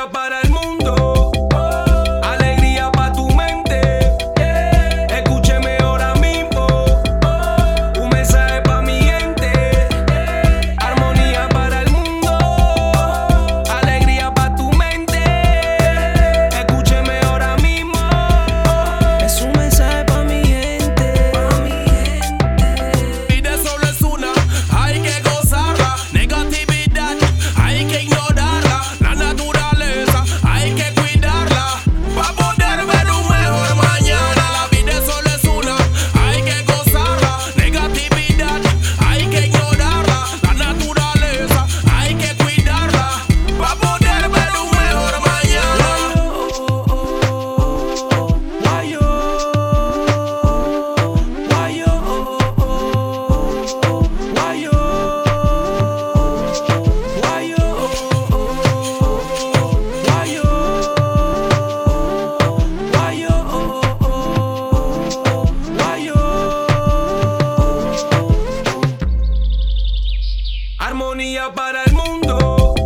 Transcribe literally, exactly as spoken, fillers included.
Armonía para el mundo, alegría para tu mente. Escúcheme ahora mismo, un mensaje para mi gente. Armonía para el mundo, alegría para tu mente. Escúcheme ahora mismo, es un mensaje para mi gente. Vida solo es una, hay que gozarla. Negatividad, hay que ignorarla. La naturaleza, hay que cuidarla para poder ver un mejor mañana. La vida solo es una, hay que gozarla. Negatividad, hay que ignorarla. La naturaleza, hay que cuidarla para poder ver un mejor mañana. Guayo, guayo, guayo, guayo, guayo, guayo, guayo. Armonía para el mundo.